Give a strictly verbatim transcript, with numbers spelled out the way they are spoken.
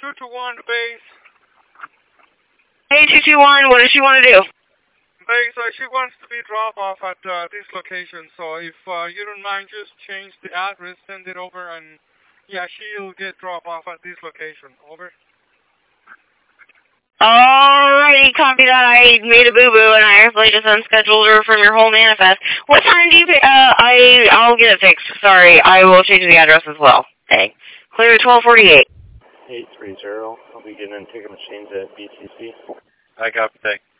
two two one to base. Hey, two two one, what does she want to do? Base, uh, she wants to be dropped off at uh, this location, so if uh, you don't mind, just change the address, send it over, and yeah, she'll get dropped off at this location. Over. Alrighty, copy that. I made a boo-boo and I actually just unscheduled her from your whole manifest. What time do you, uh, I, I'll get it fixed. Sorry, I will change the address as well. Hey, clear twelve forty-eight. eight three zero, I'll be getting in ticket machines at B T C. I got it.